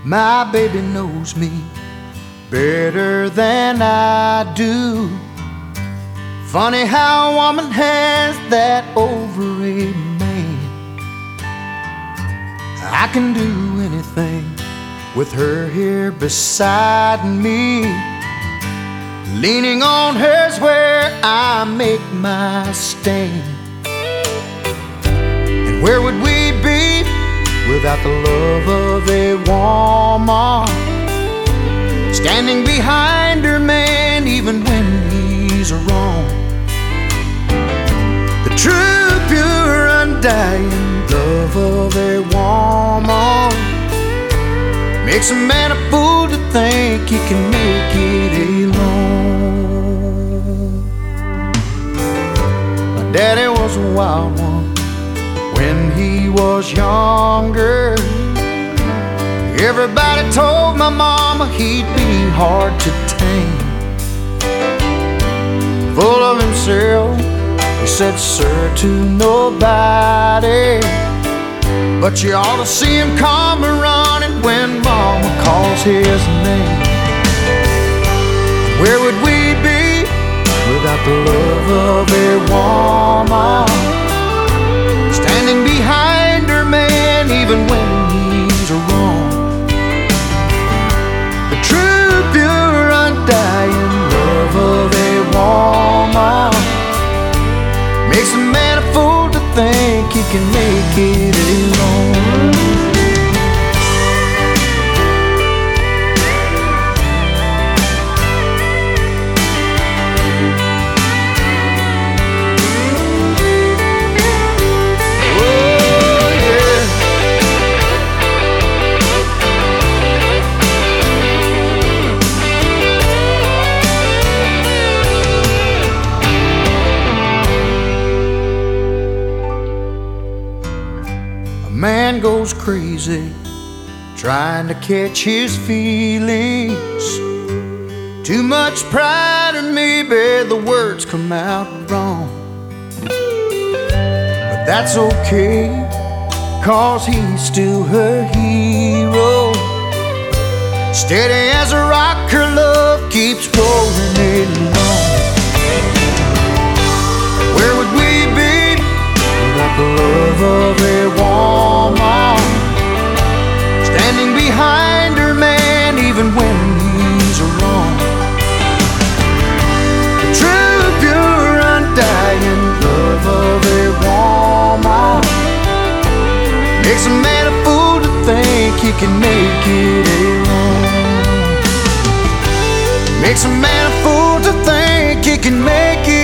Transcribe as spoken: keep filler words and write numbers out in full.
My baby knows me better than I do. Funny how a woman has that over a man. I can do anything with her here beside me. Leaning on her's where I make my stand. And where would we be without the love of a woman? Standing behind her man even when he's wrong. The true, pure, undying love of a woman makes a man a fool to think he can make it alone. My daddy was a wild one when he was younger. Everybody told my mama he'd be hard to tame. Full of himself, he said sir to nobody, but you ought to see him come running when mama calls his name. Where would we be without the love of a woman? Standing behind her man even when he's wrong. The true, pure, undying love of a woman makes a man a fool to think he can make it alone. Man goes crazy trying to catch his feelings. Too much pride, or maybe the words come out wrong. But that's okay, 'cause he's still her hero. Steady as a rock, her love keeps rolling along. Where would we be without the love of a woman? Standing behind her man even when he's wrong. The true, pure, undying love of a woman makes a man a fool to think he can make it alone. Makes a man a fool to think he can make it